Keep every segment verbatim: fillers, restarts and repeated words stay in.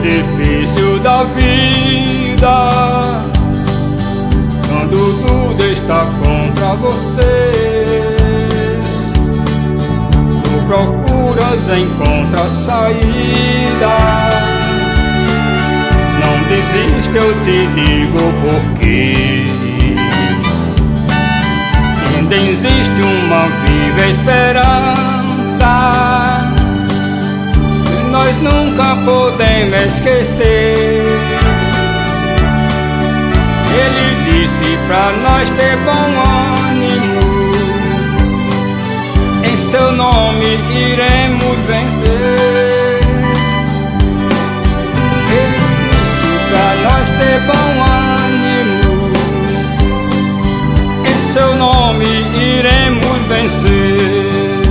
difícil da vida, quando tudo está contra você, tu procuras, encontra saída. Não desista, eu te digo porque ainda existe uma viva esperança que nós nunca podemos esquecer. Ele disse pra nós ter bom ânimo, em seu nome iremos vencer. Ele disse pra nós ter bom ânimo, em seu nome iremos vencer.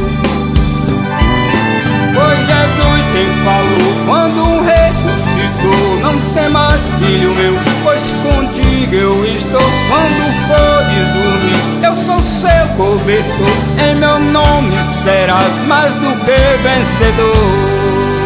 Foi Jesus quem falou quando ressuscitou: não temas, filho meu, pois contigo eu estou. Quando fores dormir, eu sou seu cobertor, em meu nome serás mais do que vencedor.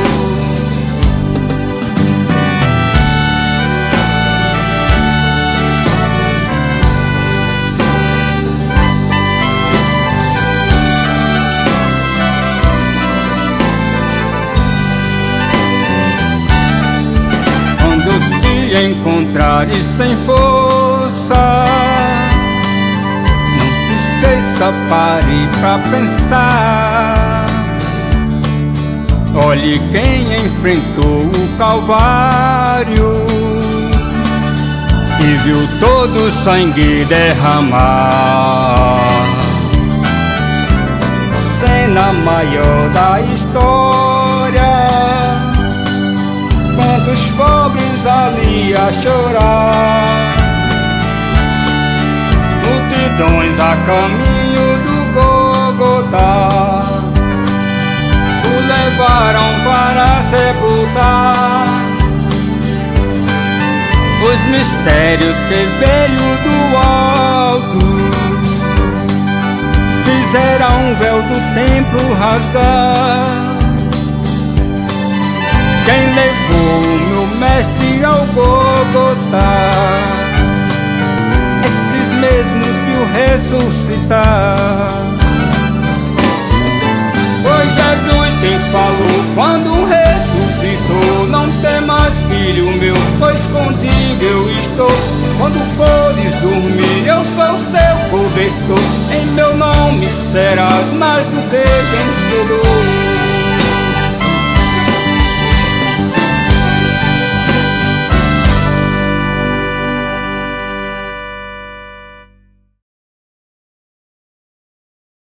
Encontrares sem força, não se esqueça, pare pra pensar. Olhe quem enfrentou o Calvário e viu todo o sangue derramar. Cena maior da história, quantos pobres ali a chorar, multidões a caminho do Gólgota o levaram para sepultar. Os mistérios que veio do alto fizeram o véu do templo rasgar. Quem levou o meu mestre ao Gólgota, esses mesmos viu ressuscitar. Foi Jesus quem falou quando ressuscitou: não temas, filho meu, pois contigo eu estou. Quando fores dormir, eu sou seu cobertor, em meu nome serás mais do que vencedor.